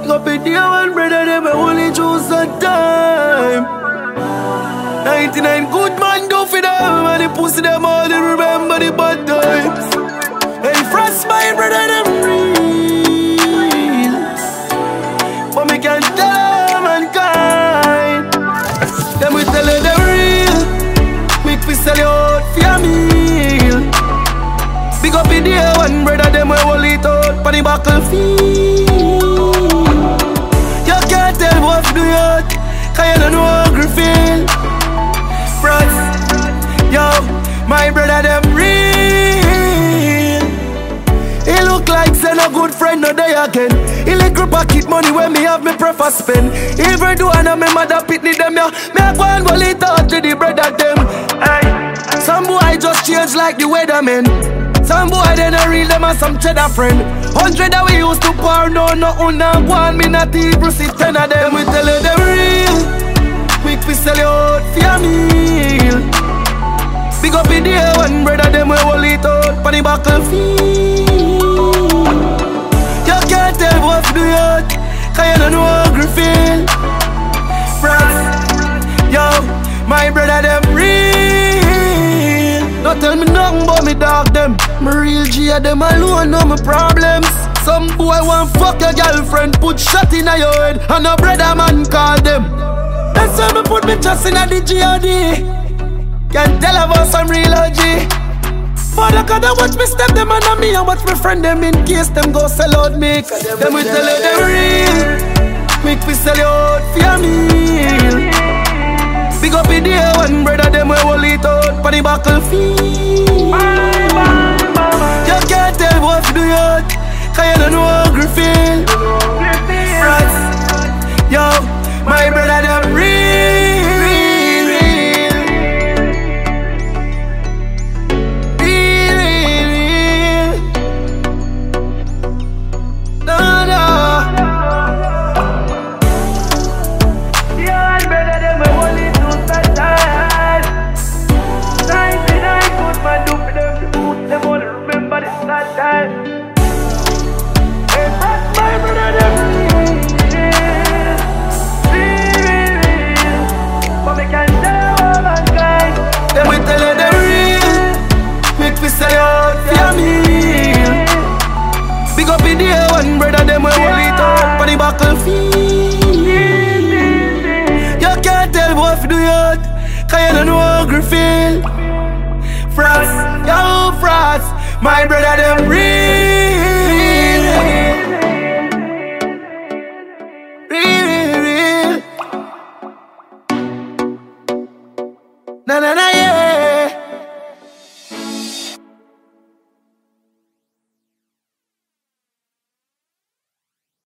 Go be the one brother, them only choose a time. 99 good man do for them, and the pussy them all they remember the bad times. Hey, frost my brother, them real, but me can't tell mankind. Them we tell you them real, make we sell you out for your meal. Big up in the one brother, them we hold it out for the battlefield. You can't tell what to do yet, 'cause you don't know how to feel. Frost, yo, my brother them real. He look like send a good friend no day again. He little pocket money when me have me prefer spend. Even though I know me mother pitney them ya, me a go and roll it out to the brother them. Aye. Some boy just change like the weatherman. Some boy they no real them as some cheddar friend. 100 that we used to pour no nothing now go on me not even see 10 of them. We tell you them real, quick we sell you out for your meal. Big up in the one brother them we hold it out for the battlefield. You can't tell what to do yet, 'cause you don't know how to feel. Frost, yo, my brother them real. Don't tell me nothing about me dog them. Me real G them alone know my problems. Some boy want fuck your girlfriend, put shot in your head, and a brother man call them. That's why me put me trust in a the G.O.D. Can't tell about some real OG. Father God, I watch me step them and me, I watch my friend them in case them go sell out me. Them we tell you them real, quick we sell you out for your meal. Big up in the one brother, them we hold it out for the battlefield. You can't tell what to do yet, 'cause you don't know how to feel. Frost, yo, my brother them real. You can't tell what to do yet, 'cause you don't know how to feel. Frost, yo Frost, my brother them real. Real. Na na na yeah.